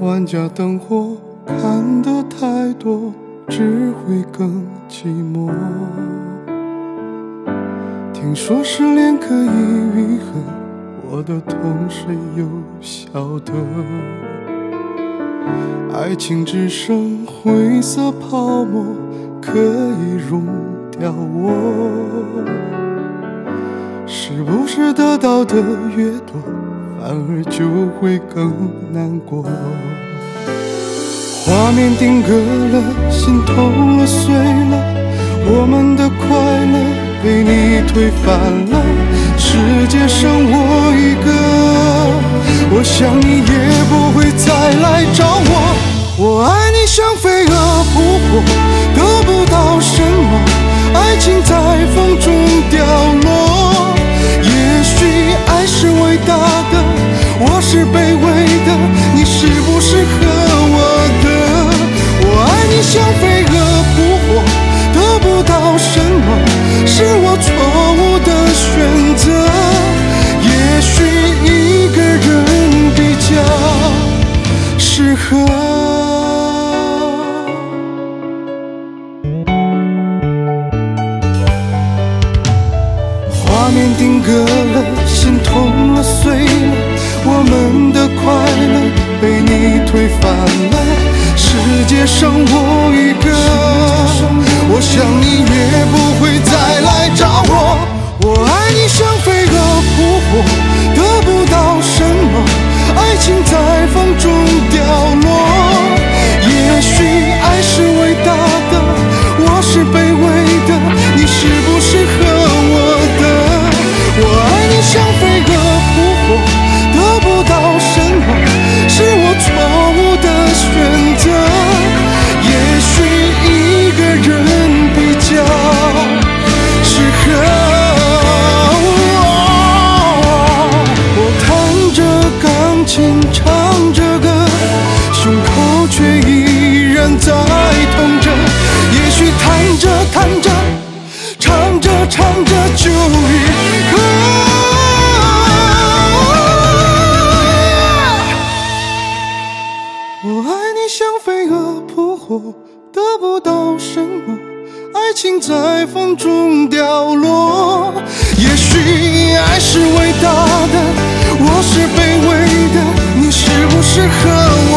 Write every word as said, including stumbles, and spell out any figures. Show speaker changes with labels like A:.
A: 万家灯火，看得太多，只会更寂寞。听说失恋可以愈合，我的痛谁又晓得？爱情只剩灰色泡沫，可以溶掉我。是不是得到的越多，反而就会更难过？画面定格了，心痛了，碎了，我们的快乐被你推翻了，世界剩我一个，我想你也不会再来找我。我爱你像飞蛾扑火，得不到什么，爱情在风中掉落。也许爱是伟大的，我是卑微的，你是不是和我的？我爱你像飞蛾扑火，得不到什么，是我错误的选择。也许一个人比较适合。画面定格了，心痛了，碎了，我们的快乐被你推翻了，世界剩我一个，我想你也不会再来找我。我爱你像飞蛾扑火，得不到什么，爱情在风中掉落。也许爱是伟大的，我是卑微的，你是不是和我的？我爱你像飞蛾扑火，得不到什么，是我错误的选择。也许一个人比较适合。我弹着钢琴唱着歌，胸口却依然在痛着。也许弹着弹着唱着唱着就愈合。我爱你像飞蛾扑火，得不到什么，爱情在风中掉落。也许爱是伟大的，我是卑微的，你是不是和我